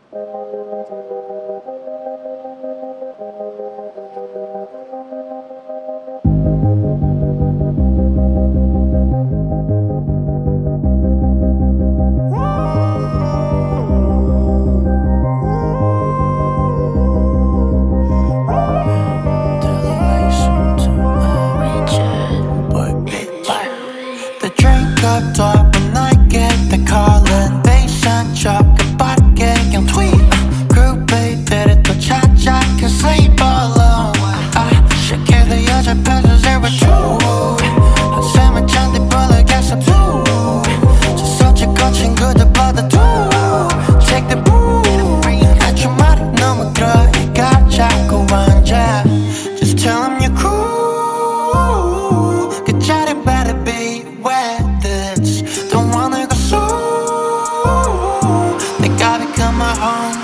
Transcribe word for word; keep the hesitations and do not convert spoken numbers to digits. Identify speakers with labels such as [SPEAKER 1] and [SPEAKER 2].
[SPEAKER 1] The drink up top when I get the calling bass 안 쳐 그 밖에 그냥 tweet 그룹에 때려 또 찾아 can sleep alone 아 shake the 여자 패스 zero two 한숨을 잔디 불러겠어 two 저 솔직한 친구들 받아 two take the boo 아주 말이 너무 그러니까 자꾸 앉아 just tell them you're cool 그 자리 better be where this don't wanna go slow 내가 become my home